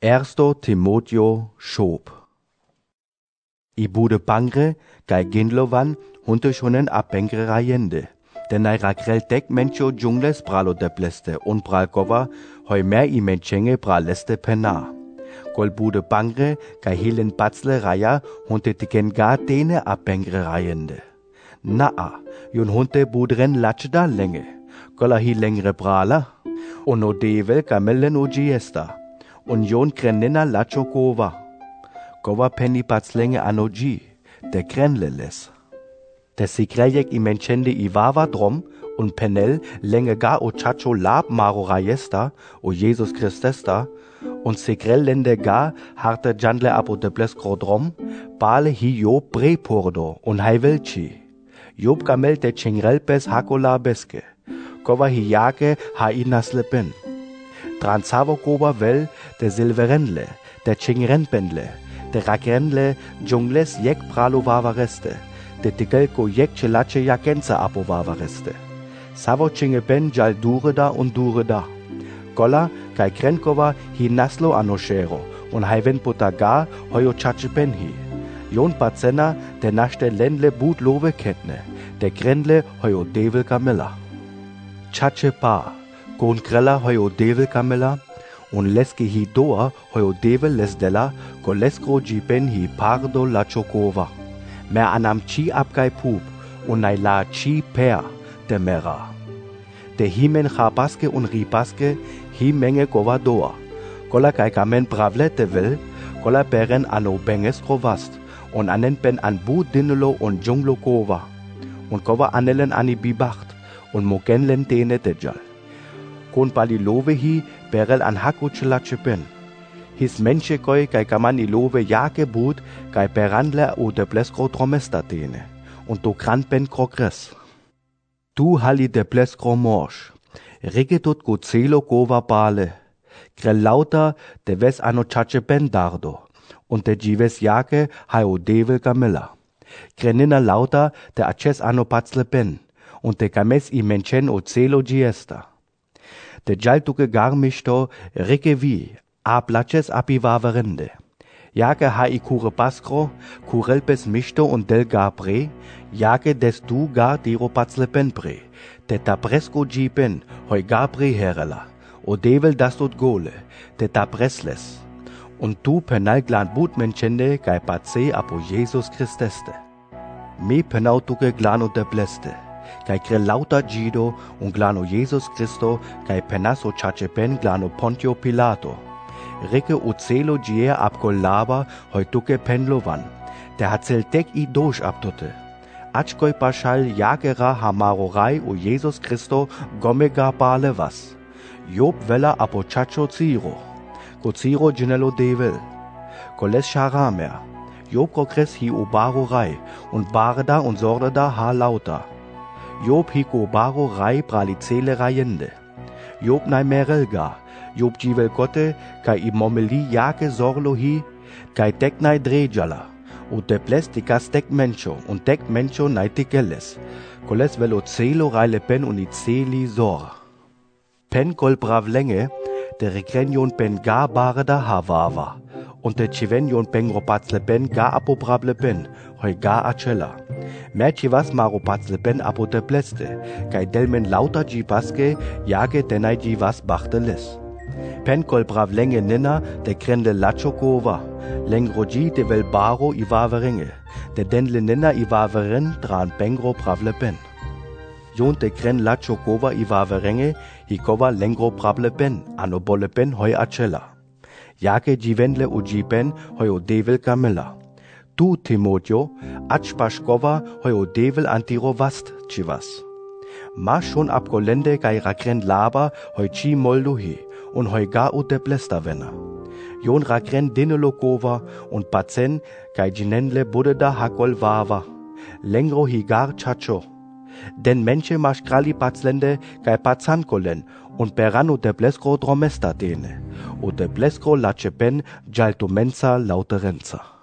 Ersto Timoteo Schob. I bude bangre, gai ginlovan, hunte schonen abengre rayende. Den ai rakrel dek mencho jungles bralo de bleste, un bralkova, hoi mer I menchenge braleste pena. Gol bude bangre, gai hilen batzle raya, hunte tiken ga dene abengre rayende. Naa, jun hunte budren latschda lenge, gola hi lengre brala, un o devel gamellen o giesta. Un jon krenina lacho kova. Kova penny patslenge anoji, de krenleles. De sikrejek I menchende I vava drom, un penel lenge ga o chacho lab maro rayesta, o Jesus Christesta, un sikrellende ga harte jandle apo de bleskro drom, bale hi job brepordo, un haivelchi. Job gamel de chingrelpes hakola beske. Kova hi jake ha inasle pen. Dran Savokoba vel de Silverenle, de Chingrenpenle, de Rakrenle, Jungles jek pralo vavareste, de Tigelko jek chelache jakenza apo vavareste. Savo Chingepen jal dureda und dureda. Gola kai Krenkova hi naslo anoshero, und haiven potaga hoyo chachepen hi. Jon Pazena de nachte Ländle but love ketne, de Grenle hoyo devel Camilla. Chache pa. Gon grella hoyo devel Camilla, un leske hi doa hoyo devel lesdella, go leskro jipen hi pardo la chokova. Mer anam chi abgai pup, un nai la chi per de mera. De himen chabaske un ribaske, hi menge gova doa. Gola kai kamen bravlete vel, gola beren ano benges rovast, un anen ben an bu dinelo un junglo kova. Un kova anelen ani bibacht, un mogenlen dene dejal. Kon pali love hi berel an hako chelachepen. His menche koi kai kamani love jake bud kai perandle o de bleskro dromesta tene. Und do kranpen krogres. Du halli de bleskro morsch. Rigetut go celo gova bale. Grell lauter de ves ano chachepen dardo. Und de jives jake hai o devel Camilla. Grenina lauter de aches ano patzle pen. Und de kames I menchen o celo giesta. De jaltuke garmisto rike vi, a places api vavarende. Jake ha I kure paskro, kurelpes misto und del gabre, jake des du gar diro patzle penbre, de tapresco jipen, hoi gabre herela, o devel das dot gole, de tapresles. Und du penal glan but menchende kai patse apo Jesus Christeste. Me penautuke glano de bleste. Kai krel lauta Gido un glano Jesus Christo, kai penaso chachepen glano Pontio Pilato. Rike ucelo gier abgol laba, heutuke penlovan. Der hat zeltek I dosh abtote. Achkoi pashal jagera hamarorai o Jesus Christo gomega bale was. Job vela apo chacho ziro. Go ziro ginelo devel. Koles charamer. Job kokres hi ubaro rai, und barda und sordada ha lauta. Job hiko baro rai pralicele rayende. Job nai merelga. Job jivel gotte, kai I momeli jake sorlo hi, kai dek nai drejala. U de ples tikas dek mencho, und dek mencho nai tikeles. Koles velo celo raile pen un I celi sor. Pen kol brav lenge, de rekrenion pen ga bareda havava. Und de chivenion pen ropatzle pen ga apobrable pen, hoi ga acela. Merchi was maro patzle pen apo de pleste, kai delmen lauta ji paske, jage denai ji was bachte les. Pen kol brav lenge nina, de krende lacho kova, leng roji de vel baro I vaveringe, de denle nina I vaveren dran bengro bravle pen. Jon de kren lacho kova I vaveringe, hi kova lengro brable pen, ano bolle pen hoi acela. Jake jivenle u jipen hoi o devel Camilla. Tu, Timoteo, achpashkova hoi o devel antiro vast chivas. Ma schon abgolende kai rakren laba hoi chi moldo hi, und hoi ga u de blestavena. Jon rakren dinelokova und pazen kai jinenle budeda hakol vava. Lengro hi gar chacho. Den menche maschkrali patzlende kai pazankolen und perano de bleskro dromesta dene. O de bleskro lachepen jalto mensa lauterenza.